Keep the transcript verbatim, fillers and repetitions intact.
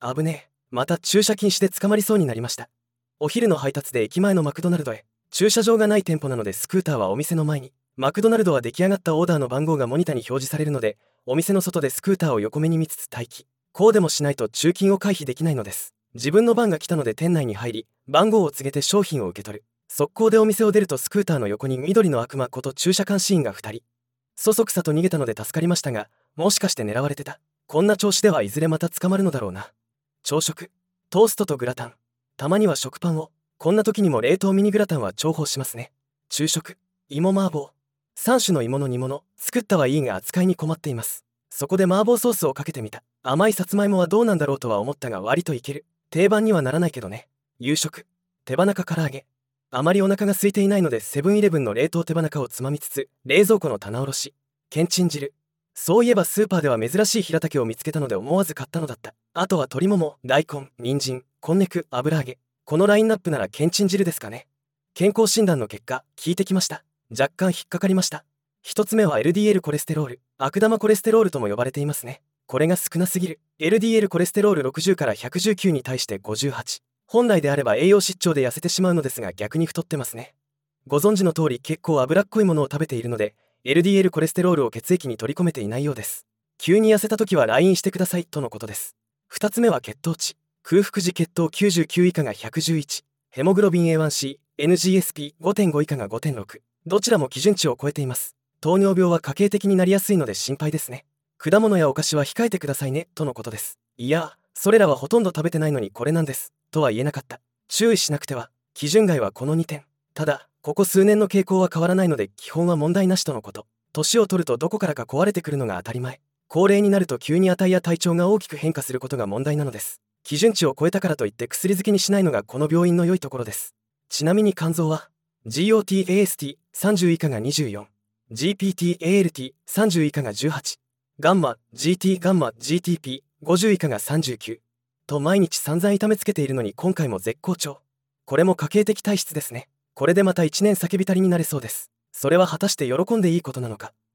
危ねえ、また駐車禁止で捕まりそうになりました。お昼の配達で駅前のマクドナルドへ。駐車場がない店舗なのでスクーターはお店の前に。マクドナルドは出来上がったオーダーの番号がモニターに表示されるので、お店の外でスクーターを横目に見つつ待機。こうでもしないと駐禁を回避できないのです。自分の番が来たので店内に入り、番号を告げて商品を受け取る。速攻でお店を出るとスクーターの横に緑の悪魔こと駐車監視員がふたり。そそくさと逃げたので助かりましたが、もしかして狙われてた。こんな調子ではいずれまた捕まるのだろうな。朝食、トーストとグラタン、たまには食パンを。こんな時にも冷凍ミニグラタンは重宝しますね。昼食、芋麻婆、さん種の芋の煮物。作ったはいいが扱いに困っています。そこで麻婆ソースをかけてみた。甘いさつまいもはどうなんだろうとは思ったが割といける。定番にはならないけどね。夕食、手羽中唐揚げ。あまりお腹が空いていないのでセブンイレブンの冷凍手羽中をつまみつつ、冷蔵庫の棚卸し、けんちん汁。そういえばスーパーでは珍しいヒラタケを見つけたので思わず買ったのだった。あとは鶏もも、大根、人参、こんにゃく、油揚げ。このラインナップならけんちん汁ですかね。健康診断の結果、聞いてきました。若干引っかかりました。一つ目は エルディーエル コレステロール。悪玉コレステロールとも呼ばれていますね。これが少なすぎる。エルディーエル コレステロールろくじゅうからひゃくじゅうきゅうに対してごじゅうはち。本来であれば栄養失調で痩せてしまうのですが逆に太ってますね。ご存知の通り結構脂っこいものを食べているので エルディーエル コレステロールを血液に取り込めていないようです。急に痩せた時は ライン してくださいとのことです。ふたつめは血糖値。空腹時血糖きゅうじゅうきゅう以下がひゃくじゅういち、ヘモグロビン エーワンシー、エヌジーエスピーごてんご 以下が ごてんろく、どちらも基準値を超えています。糖尿病は家計的になりやすいので心配ですね。果物やお菓子は控えてくださいねとのことです。いや、それらはほとんど食べてないのにこれなんですとは言えなかった。注意しなくては。基準外はこのにてん。ただここ数年の傾向は変わらないので基本は問題なしとのこと。年を取るとどこからか壊れてくるのが当たり前。高齢になると急に値や体調が大きく変化することが問題なのです。基準値を超えたからといって薬漬けにしないのがこの病院の良いところです。ちなみに肝臓は ジーオーティーエーエスティーさんじゅう 以下がにじゅうよん、ジーピーティーエーエルティーさんじゅう 以下がじゅうはち、ガンマ ジーティー ガンマ ジーティーピーごじゅう 以下がさんじゅうきゅうと毎日散々痛めつけているのに今回も絶好調。これも家計的体質ですね。これでまたいちねん叫びたりになれそうです。それは果たして喜んでいいことなのか。